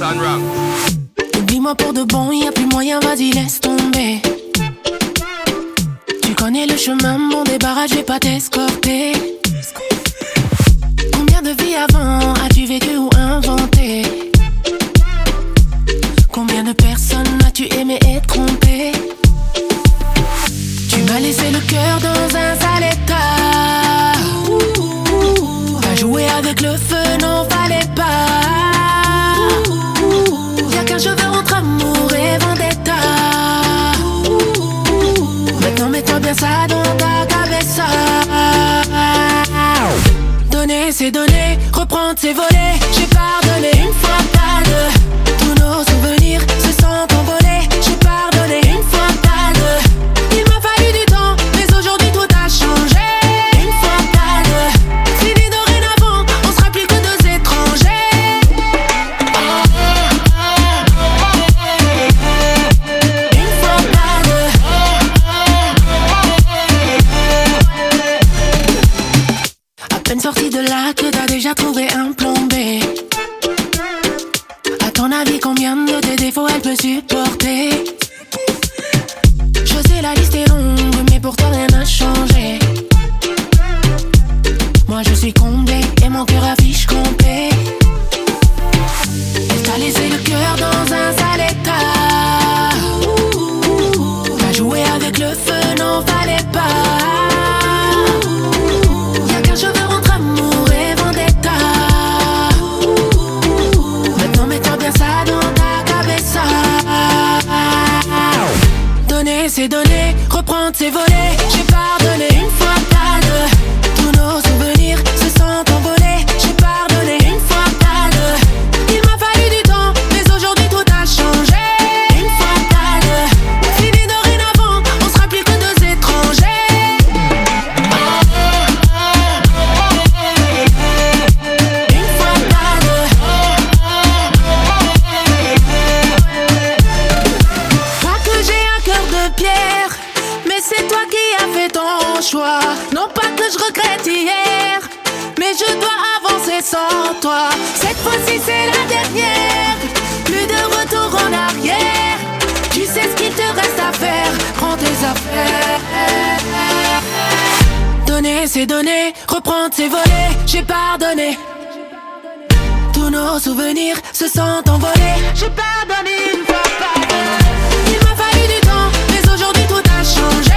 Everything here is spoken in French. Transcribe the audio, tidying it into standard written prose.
Sound wrong. Oublie-moi pour de bon, y'a plus moyen, vas-y laisse tomber. Tu connais le chemin, mon débarras, je vais pas t'escorter. Combien de vies avant as-tu vécu ou inventé? Combien de personnes as-tu aimé et trompé? Tu m'as laissé le cœur dans un sale état. T'as joué avec le feu, non fallait pas. Y'a qu'un cheveu entre amour et vendetta. Maintenant mets-toi bien ça dans ta cabeza. Donner c'est donner, reprendre c'est voler. J'ai pardonné une fois, pas deux. Tous nos souvenirs se sont envolés. J'ai pardonné une fois, pas deux. Il m'a fallu du temps, mais aujourd'hui tout a changé. Une fois, pas deux. Fini dorénavant, on sera plus que deux étrangers. Une fois, pas deux. À peine sorti de là que t'as déjà trouvé un plan B. À ton avis, combien de tes défauts elle peut supporter? Je sais la liste est longue, mais pour toi rien n'a changé. Moi je suis comblé et mon cœur affiche complet. Elle t'a laissé le cœur dans un sale état. T'as joué avec le feu, non fallait pas. Y'a qu'un cheveu entre amour et vendetta. Maintenant mets-toi bien ça dans ta cabeza. Donner c'est donner, reprendre c'est voler. J'ai pardonné une fois, pas deux. Tous nos souvenirs se sont envolés. J'ai pardonné une fois, pas deux. Il m'a fallu du temps, mais aujourd'hui tout a changé. Une fois, pas deux. Fini dorénavant, on sera plus que deux étrangers. Une fois, pas deux. Pas que j'ai un cœur de pierre, mais c'est toi qui as fait ton choix. Non pas que je regrette hier, mais je dois avancer sans toi. Cette fois-ci c'est la dernière, plus de retour en arrière. Tu sais ce qu'il te reste à faire, prends tes affaires. Donner c'est donner, reprendre c'est voler. J'ai pardonné. Tous nos souvenirs se sont envolés. J'ai pardonné une fois, pas deux. Il m'a fallu du temps, mais aujourd'hui tout a changé.